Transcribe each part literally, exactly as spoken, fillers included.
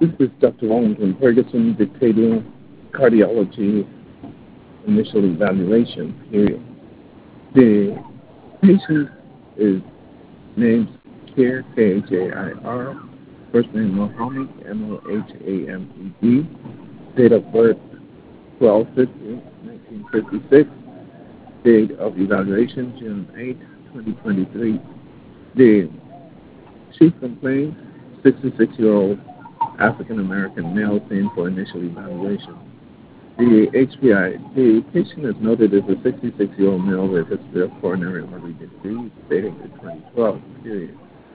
This is Doctor Wellington Ferguson dictating cardiology initial evaluation period. The patient is named Kir, K H A I R, first name Mohammed, M O H A M E D, date of birth twelve fifty nineteen fifty-six, date of evaluation June eighth, twenty twenty-three. The chief complaint, sixty-six-year-old African American male seen for initial evaluation. The H P I, the patient is noted as a sixty-six-year-old male with a history of coronary artery disease dating to twenty twelve, period.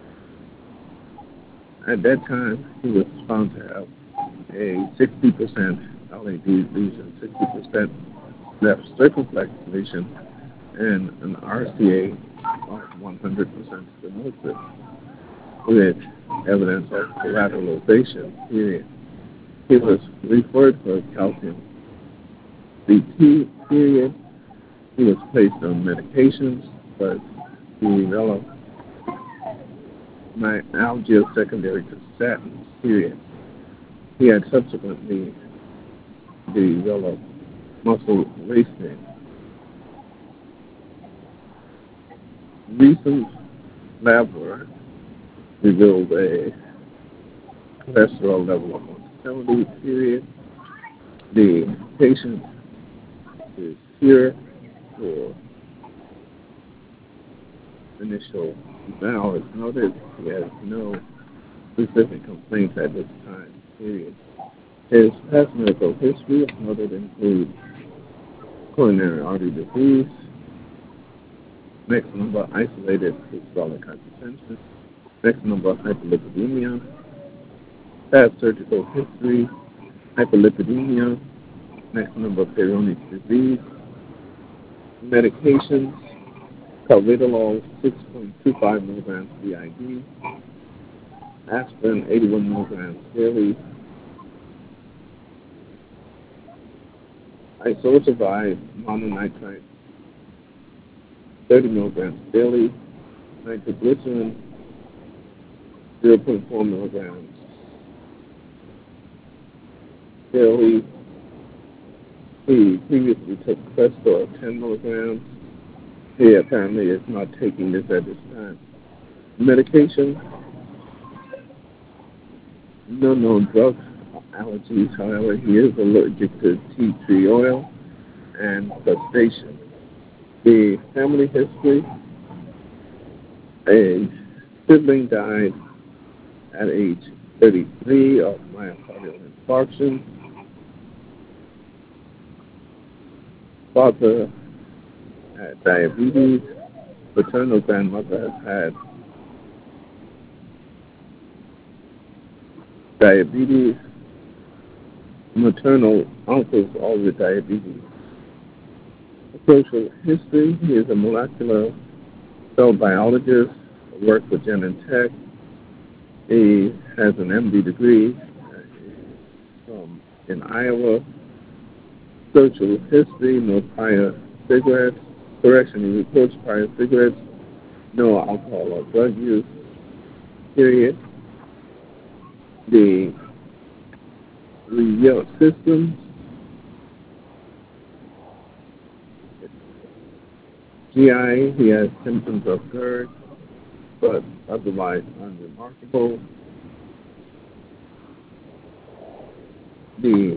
At that time, he was found to have a sixty percent L A D lesion, sixty percent left circumflex lesion, and an R C A of one hundred percent stenosis with evidence of collateralization, period. He was referred for calcium C T, period. He was placed on medications, but he developed myalgia secondary to statins, period. He had subsequently developed muscle wasting. Recent lab work revealed a cholesterol level of one seventy, period. The patient is here for initial eval is noted. He has no specific complaints at this time, period. His past medical history is noted include coronary artery disease, next number isolated systolic hypertension, next number hyperlipidemia, past surgical history, hyperlipidemia, next number Peyronie's disease, medications, carvedilol six point two five milligrams B I D, aspirin eighty-one milligrams daily, isosavir mononitrate thirty milligrams daily, nitroglycerin zero point four milligrams daily. He previously took Crestor ten milligrams. He apparently is not taking this at this time. Medication, no known drug allergies. However, he is allergic to tea tree oil and crustacean. The family history, a sibling died at age thirty-three of myocardial infarction. Father had diabetes. Paternal grandmother has had diabetes. Maternal uncles all with diabetes. Social history, he is a molecular cell biologist, worked for Genentech. He has an M D degree from in Iowa. Social history, no prior cigarettes. Correction, he reports prior cigarettes, no alcohol or drug use, period. The Reveal systems, G I, he has symptoms of GERD, but otherwise unremarkable. The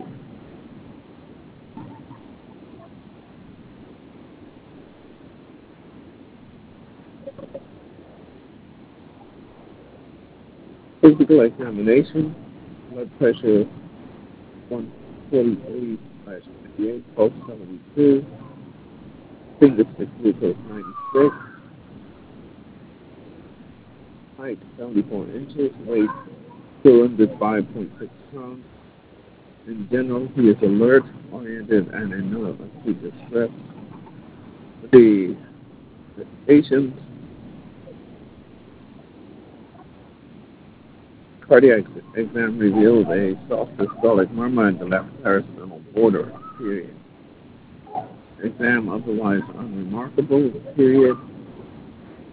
physical examination, blood pressure one forty-three slash fifty-eight, pulse seventy-two, finger stick glucose ninety-six, height seventy-four inches, weight two hundred five point six pounds. In general, he is alert, oriented, and in no acute distress. The, the patient cardiac exam revealed a soft systolic murmur in the left parasternal border, period. Exam otherwise unremarkable, period.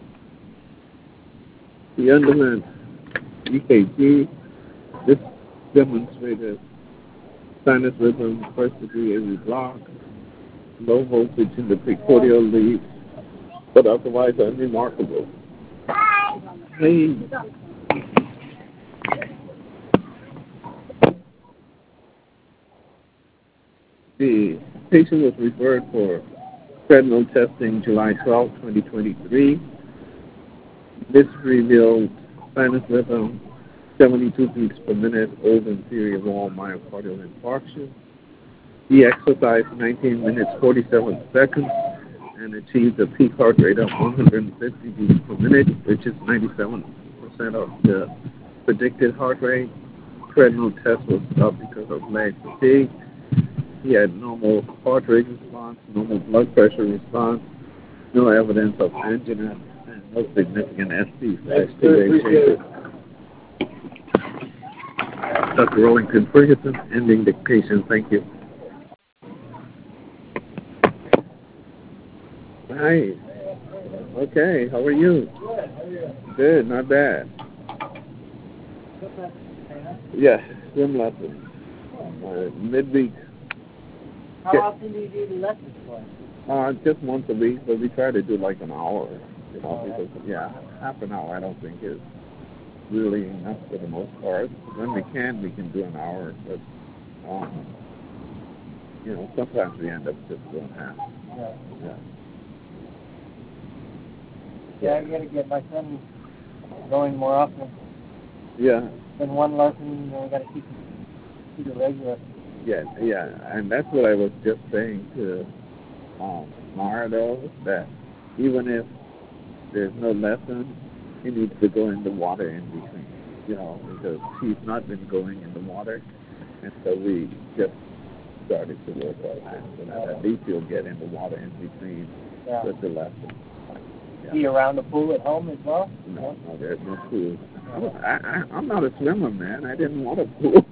He underwent E K G. This demonstrated sinus rhythm, first degree A V block, low voltage in the precordial leads, but otherwise unremarkable. Hey. The patient was referred for treadmill testing July twelfth, twenty twenty-three. This revealed sinus rhythm, seventy-two beats per minute, old inferior wall myocardial infarction. He exercised nineteen minutes, forty-seven seconds, and achieved a peak heart rate of one hundred fifty beats per minute, which is ninety-seven percent of the predicted heart rate. Treadmill test was stopped because of leg fatigue. He had normal heart rate response, normal blood pressure response, no evidence of angina, and no significant S T slash T A changes. Doctor Rollington Ferguson, ending dictation. Thank you. Hi. Okay, how are you? Good, not bad. Yes, swim lessons. Uh, midweek. How often do you do the lessons for? Uh, just once a week, but we try to do like an hour. You know, because yeah, half an hour I don't think is really enough for the most part. When we can, we can do an hour, but um, you know, sometimes we end up just doing half. Yeah. Yeah. Yeah, I gotta get my son going more often. Yeah. Than one lesson, you know, we gotta keep keep it regular. Yeah, yeah, and that's what I was just saying to um, Mara, though, that even if there's no lesson, he needs to go in the water in between, you know, because he's not been going in the water, and so we just started to work on that, so that at least he'll get in the water in between yeah. with the lesson. Yeah. He around the pool at home as well? No, no, there's no pool. I, I, I'm not a swimmer, man. I didn't want a pool.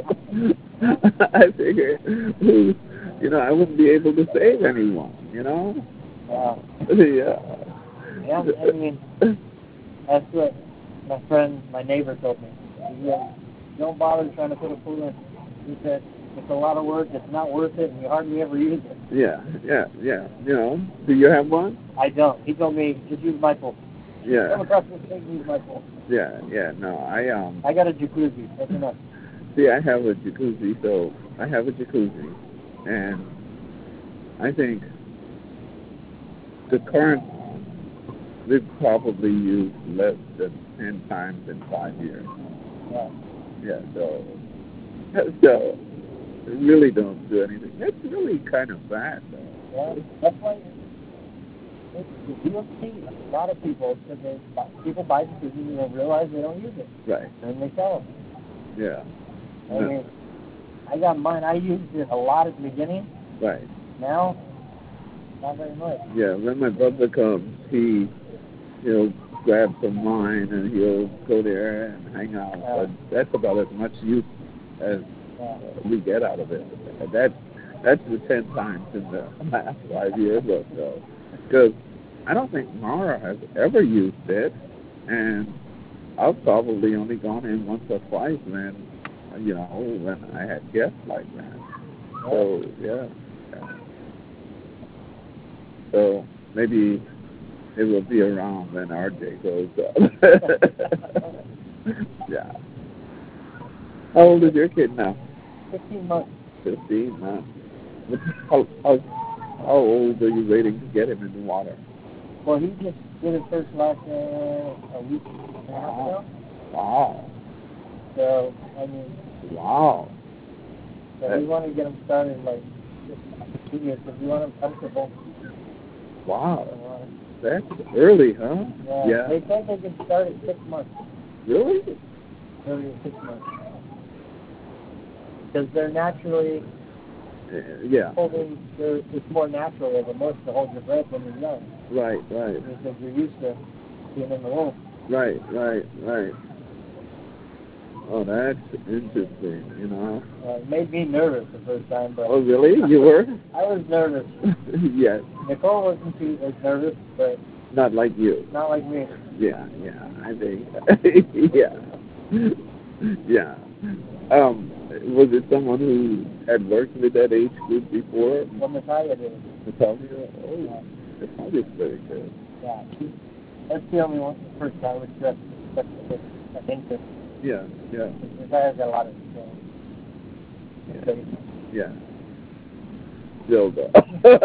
I figured, you know, I wouldn't be able to save anyone, you know? Wow. Yeah. Yeah, I mean, that's what my friend, my neighbor told me. He said, don't bother trying to put a pool in. He said, it's a lot of work, it's not worth it, and you hardly ever use it. Yeah, yeah, yeah. You know, do you have one? I don't. He told me, just use my pool. Yeah. Come across the thing, use my pool. Yeah, yeah, no, I, um... I got a jacuzzi, that's enough. See, I have a jacuzzi, so I have a jacuzzi, and I think the current one, we've probably used less than ten times in five years. Yeah. Yeah, so, so, really don't do anything. That's really kind of sad, though. Yeah, that's why you don't see a lot of people, because they, people buy jacuzzis and they realize they don't use it. Right. And they sell them. Yeah. I yeah. mean, I got mine. I used it a lot at the beginning. Right. Now, not very much. Yeah, when my brother comes, he, he'll grab some wine and he'll go there and hang out. Yeah. But that's about as much use as yeah. we get out of it. That's, that's the ten times in the last five years or so. Because I don't think Mara has ever used it, and I've probably only gone in once or twice when, you know, when I had guests like that. So, yeah. yeah. So, maybe it will be around when R J goes up. Yeah. How old is your kid now? Fifteen months. Fifteen months. How, how, how old are you waiting to get him in the water? Well, he just did his first lesson a week and a half ago. Wow. So, I mean... Wow. So that, we want to get him started, like, two years, because we want him comfortable. Wow. That's early, huh? Yeah. yeah. They said they could start at six months. Really? Early at six months. Because they're naturally... Uh, yeah. Holding, it's more natural than most to hold your breath when you're young. Right, right. Because you're used to being in the womb. Right, right, right. Oh, that's interesting, you know. Uh, it made me nervous the first time, but... Oh, really? You were? I was nervous. Yes. Nicole wasn't too as nervous, but... Not like you. Not like me. Yeah, yeah, I think. yeah. Yeah. um, was it someone who had worked with that age group before? Well, Natalia did. Natalia? Oh, Yeah. Natalia's very good. Yeah. She, that's the only one, first I would trust. But I think that Yeah, yeah, Natalia's got a lot of experience. yeah. Zilda.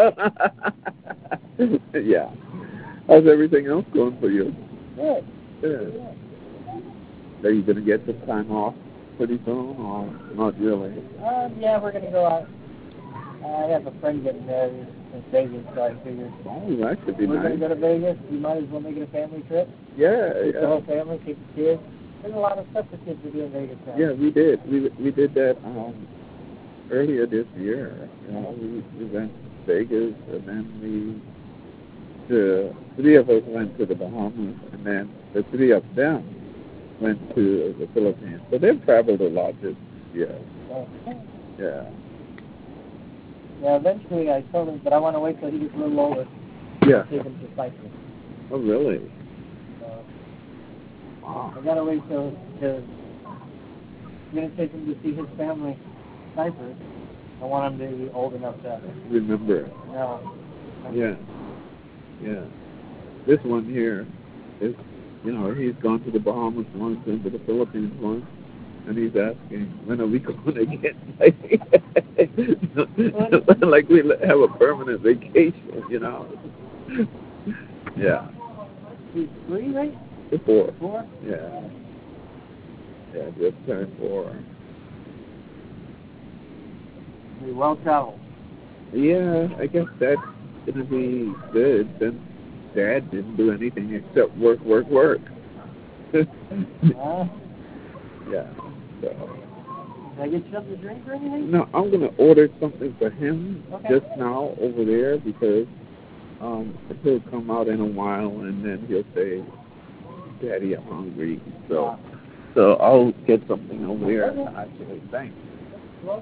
Yeah. How's everything else going for you? Good. Good. Yeah. Are you going to get some time off pretty soon, or not really? Um, yeah, we're gonna go out. I have a friend getting married in Vegas, so I figured Oh, that should be we're nice. gonna go to Vegas. We might as well make it a family trip. Yeah, Take yeah. the whole family, take the kids. There's a lot of stuff for kids to do in Vegas now. Yeah, we did. We we did that um earlier this year. You know, we, we went to Vegas, and then we the three of us went to the Bahamas, and then the three of them went to the Philippines. So they've traveled a lot this year. Okay. Yeah. Yeah, eventually I told him, but I want to wait till he gets a little older. Yeah. Take him to Cyprus. Oh, really? So Wow. I gotta wait till till I'm gonna take him to see his family in Cyprus. I want him to be old enough to Remember. know. Yeah. Yeah. This one here is, you know, he's gone to the Bahamas once and to the Philippines once, and he's asking, when are we going again? Like we have a permanent vacation, you know. Yeah. He's three, right? Four. Four? Yeah. Yeah, just turned four. He's well traveled. Yeah, I guess that's going to be good since Dad didn't do anything except work, work, work. uh, Yeah, so. Can I get you something to drink or anything? No, I'm going to order something for him Okay. just now over there because um, he'll come out in a while and then he'll say, Daddy, I'm hungry. So, Yeah. so I'll get something over there. Actually, thanks. Well,